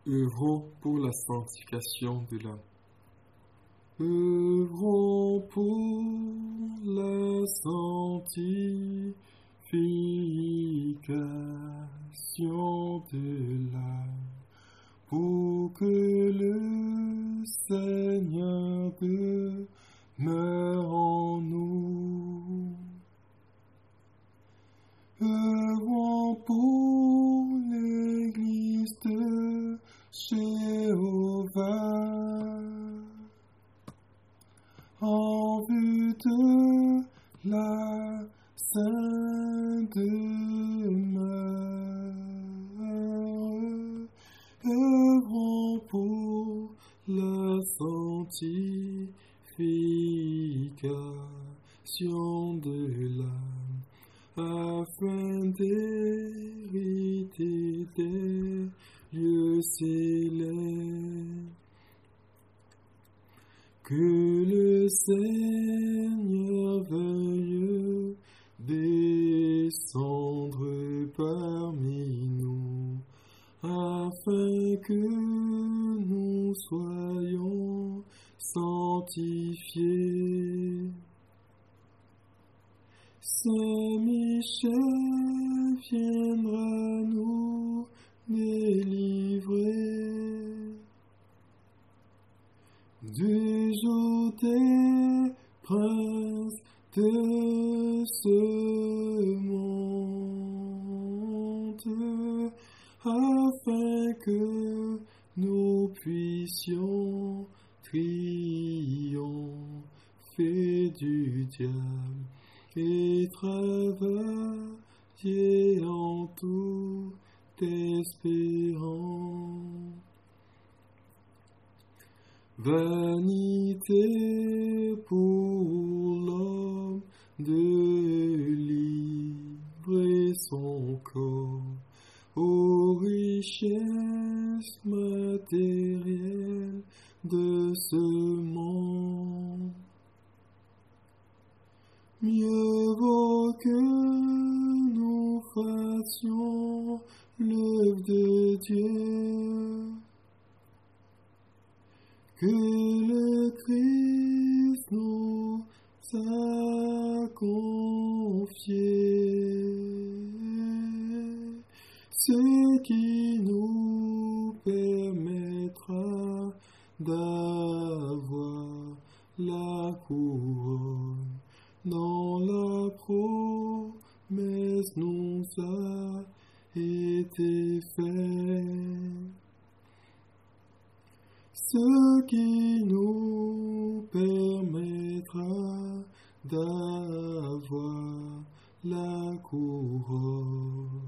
Œuvrons pour la sanctification de l'âme. Œuvrons pour la sanctification de l'âme, pour que le Seigneur demeure en nous. Œuvrons pour l'Église de Jéhovah, en vue de la sainte demeure. Œuvrons pour la sanctification de l'âme, afin d'hériter des lieux célestes. Que le Seigneur veuille descendre parmi nous, afin que nous soyons sanctifiés. Saint Michel viendra nous délivrer du joug des princes de ce monde, afin que nous puissions triompher du diable et travailler en toute espérance. Vanité pour l'homme de livrer son corps aux richesses matérielles de ce monde. Mieux vaut que nous fassions l'œuvre de Dieu, que le Christ nous a confié, ce qui nous permettra d'avoir la couronne dont la promesse nous a été faite. Ce qui nous permettra d'avoir la couronne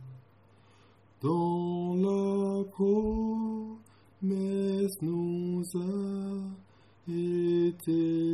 dont la promesse nous a été